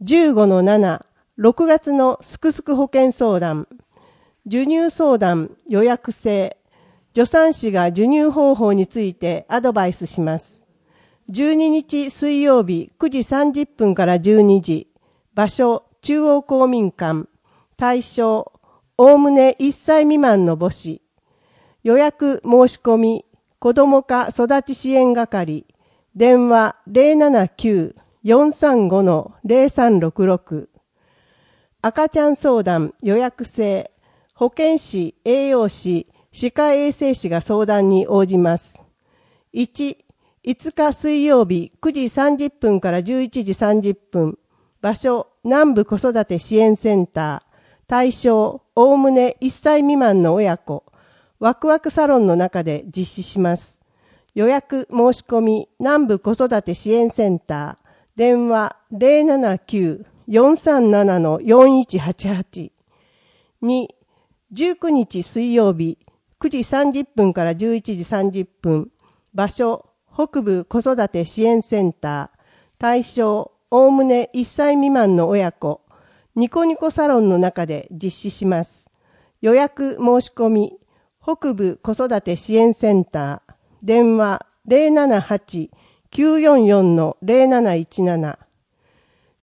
15-7、6月のすくすく保険相談、授乳相談予約制、助産師が授乳方法についてアドバイスします。12日水曜日9時30分から12時、場所中央公民館、対象おおむね1歳未満の母子、予約申し込み子ども科育ち支援係、電話 079-435-0366、赤ちゃん相談予約制、保健師、栄養士、歯科衛生士が相談に応じます。1、5日水曜日9時30分から11時30分、場所南部子育て支援センター、対象おおむね1歳未満の親子、ワクワクサロンの中で実施します。予約申し込み南部子育て支援センター、電話 079-437-4188。2、19日水曜日9時30分から11時30分、場所北部子育て支援センター、対象おおむね1歳未満の親子、ニコニコサロンの中で実施します。予約申し込み北部子育て支援センター、電話 078-944-0717